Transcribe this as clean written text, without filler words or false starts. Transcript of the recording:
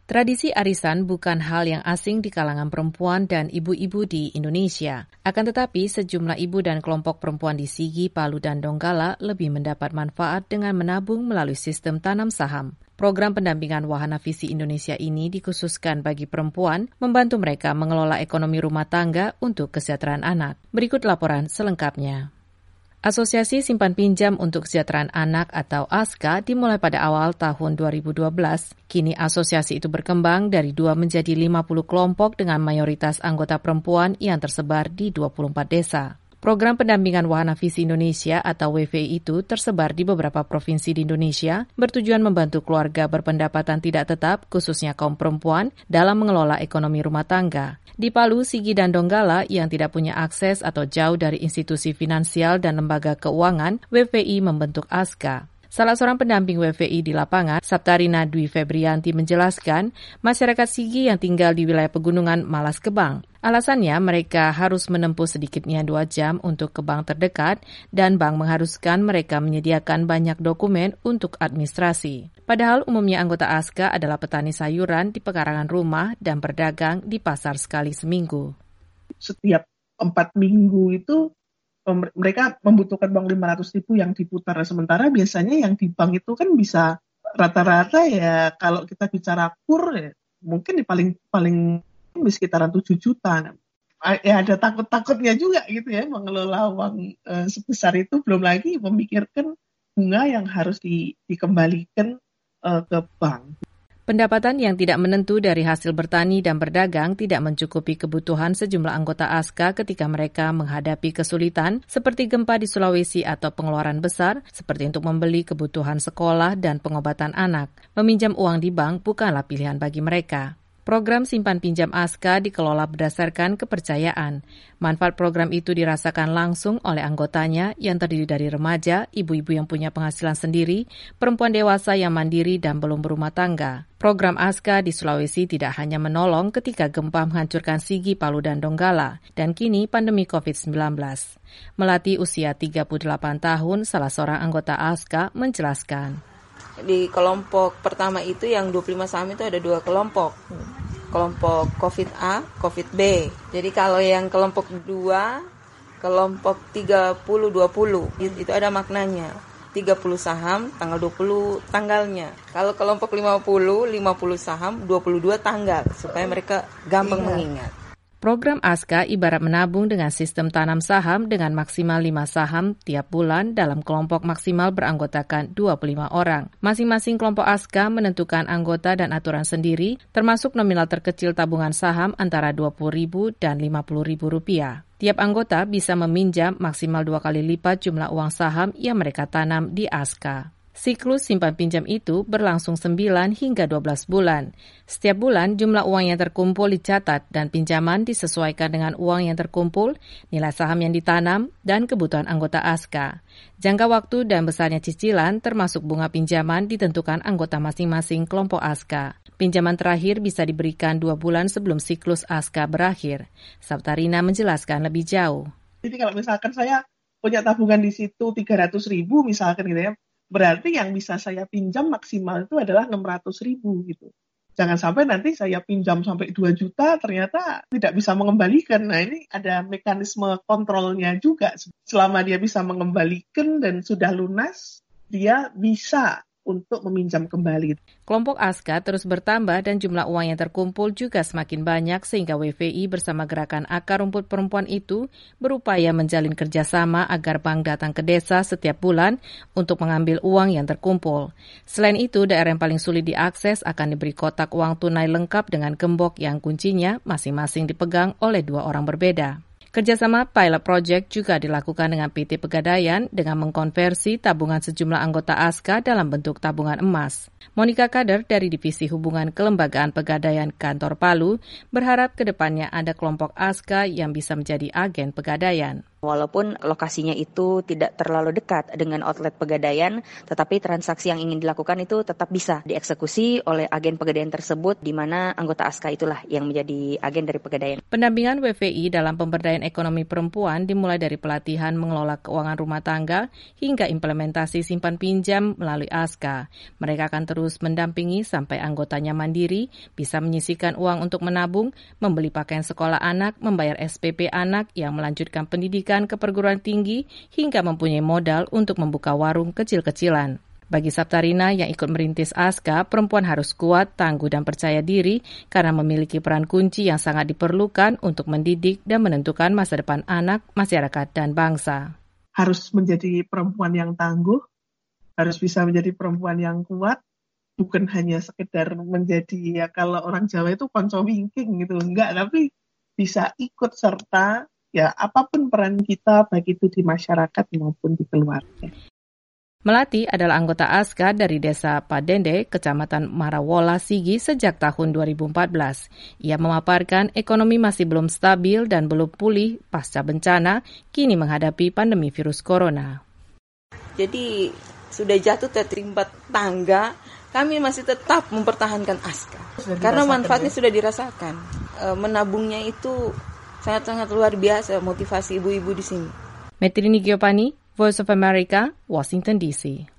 Tradisi arisan bukan hal yang asing di kalangan perempuan dan ibu-ibu di Indonesia. Akan tetapi, sejumlah ibu dan kelompok perempuan di Sigi, Palu, dan Donggala lebih mendapat manfaat dengan menabung melalui sistem tanam saham. Program pendampingan Wahana Visi Indonesia ini dikhususkan bagi perempuan, membantu mereka mengelola ekonomi rumah tangga untuk kesejahteraan anak. Berikut laporan selengkapnya. Asosiasi Simpan Pinjam untuk Kesejahteraan Anak atau ASKA dimulai pada awal tahun 2012. Kini asosiasi itu berkembang dari 2 menjadi 50 kelompok dengan mayoritas anggota perempuan yang tersebar di 24 desa. Program pendampingan Wahana Visi Indonesia atau WVI itu tersebar di beberapa provinsi di Indonesia, bertujuan membantu keluarga berpendapatan tidak tetap, khususnya kaum perempuan, dalam mengelola ekonomi rumah tangga. Di Palu, Sigi, dan Donggala yang tidak punya akses atau jauh dari institusi finansial dan lembaga keuangan, WVI membentuk ASKA. Salah seorang pendamping WVI di lapangan, Saptarina Dwi Febrianti menjelaskan, masyarakat Sigi yang tinggal di wilayah pegunungan malas ke bank. Alasannya mereka harus menempuh sedikitnya 2 jam untuk ke bank terdekat dan bank mengharuskan mereka menyediakan banyak dokumen untuk administrasi. Padahal umumnya anggota ASKA adalah petani sayuran di pekarangan rumah dan berdagang di pasar sekali seminggu. Setiap 4 minggu itu mereka membutuhkan uang 500.000 yang diputar. Sementara biasanya yang di bank itu kan bisa rata-rata ya kalau kita bicara kur ya, mungkin di paling di sekitaran 7 juta. Ya ada takut-takutnya juga gitu ya mengelola uang sebesar itu, belum lagi memikirkan bunga yang harus dikembalikan ke bank. Pendapatan yang tidak menentu dari hasil bertani dan berdagang tidak mencukupi kebutuhan sejumlah anggota ASKA ketika mereka menghadapi kesulitan seperti gempa di Sulawesi atau pengeluaran besar seperti untuk membeli kebutuhan sekolah dan pengobatan anak. Meminjam uang di bank bukanlah pilihan bagi mereka. Program Simpan Pinjam ASKA dikelola berdasarkan kepercayaan. Manfaat program itu dirasakan langsung oleh anggotanya yang terdiri dari remaja, ibu-ibu yang punya penghasilan sendiri, perempuan dewasa yang mandiri dan belum berumah tangga. Program ASKA di Sulawesi tidak hanya menolong ketika gempa menghancurkan Sigi, Palu, dan Donggala, dan kini pandemi COVID-19. Melati usia 38 tahun, salah seorang anggota ASKA, menjelaskan. Di kelompok pertama itu yang 25 saham itu ada 2 kelompok. Kelompok COVID A, COVID B. Jadi kalau yang kelompok 2, kelompok 30-20, itu ada maknanya. 30 saham, tanggal 20 tanggalnya. Kalau kelompok 50 saham, 22 tanggal, supaya mereka gampang mengingat. Program ASKA ibarat menabung dengan sistem tanam saham dengan maksimal 5 saham tiap bulan dalam kelompok maksimal beranggotakan 25 orang. Masing-masing kelompok ASKA menentukan anggota dan aturan sendiri, termasuk nominal terkecil tabungan saham antara Rp20.000 dan Rp50.000. Tiap anggota bisa meminjam maksimal 2 kali lipat jumlah uang saham yang mereka tanam di ASKA. Siklus simpan pinjam itu berlangsung 9 hingga 12 bulan. Setiap bulan jumlah uang yang terkumpul dicatat dan pinjaman disesuaikan dengan uang yang terkumpul, nilai saham yang ditanam, dan kebutuhan anggota ASKA. Jangka waktu dan besarnya cicilan termasuk bunga pinjaman ditentukan anggota masing-masing kelompok ASKA. Pinjaman terakhir bisa diberikan 2 bulan sebelum siklus ASKA berakhir. Saptarina menjelaskan lebih jauh. Jadi kalau misalkan saya punya tabungan di situ 300.000 misalkan gitu ya, berarti yang bisa saya pinjam maksimal itu adalah 600.000 gitu. Jangan sampai nanti saya pinjam sampai 2 juta ternyata tidak bisa mengembalikan. Nah ini ada mekanisme kontrolnya juga. Selama dia bisa mengembalikan dan sudah lunas, dia bisa untuk meminjam kembali. Kelompok ASKA terus bertambah dan jumlah uang yang terkumpul juga semakin banyak sehingga WVI bersama Gerakan Akar Rumput Perempuan itu berupaya menjalin kerjasama agar bank datang ke desa setiap bulan untuk mengambil uang yang terkumpul. Selain itu, daerah yang paling sulit diakses akan diberi kotak uang tunai lengkap dengan gembok yang kuncinya masing-masing dipegang oleh 2 orang berbeda. Kerjasama pilot project juga dilakukan dengan PT Pegadaian dengan mengkonversi tabungan sejumlah anggota ASKA dalam bentuk tabungan emas. Monika Kader dari Divisi Hubungan Kelembagaan Pegadaian Kantor Palu berharap ke depannya ada kelompok ASKA yang bisa menjadi agen Pegadaian. Walaupun lokasinya itu tidak terlalu dekat dengan outlet Pegadaian, tetapi transaksi yang ingin dilakukan itu tetap bisa dieksekusi oleh agen Pegadaian tersebut, di mana anggota ASKA itulah yang menjadi agen dari Pegadaian. Pendampingan WVI dalam pemberdayaan ekonomi perempuan dimulai dari pelatihan mengelola keuangan rumah tangga hingga implementasi simpan pinjam melalui ASKA. Mereka akan terus mendampingi sampai anggotanya mandiri, bisa menyisihkan uang untuk menabung, membeli pakaian sekolah anak, membayar SPP anak yang melanjutkan pendidikan ke perguruan tinggi hingga mempunyai modal untuk membuka warung kecil-kecilan. Bagi Saptarina yang ikut merintis ASKA, perempuan harus kuat, tangguh, dan percaya diri karena memiliki peran kunci yang sangat diperlukan untuk mendidik dan menentukan masa depan anak, masyarakat, dan bangsa. Harus menjadi perempuan yang tangguh, harus bisa menjadi perempuan yang kuat, bukan hanya sekedar menjadi, ya kalau orang Jawa itu konco wingking gitu, enggak, tapi bisa ikut serta ya apapun peran kita, baik itu di masyarakat maupun di keluarga. Melati adalah anggota ASKA dari Desa Padende, Kecamatan Marawola, Sigi sejak tahun 2014. Ia memaparkan ekonomi masih belum stabil dan belum pulih pasca bencana, kini menghadapi pandemi virus corona. Jadi sudah jatuh tertimpa tangga, kami masih tetap mempertahankan ASKA. Karena manfaatnya sudah dirasakan. Menabungnya itu sangat-sangat luar biasa motivasi ibu-ibu di sini. Metrini Giovanni, Voice of America, Washington DC.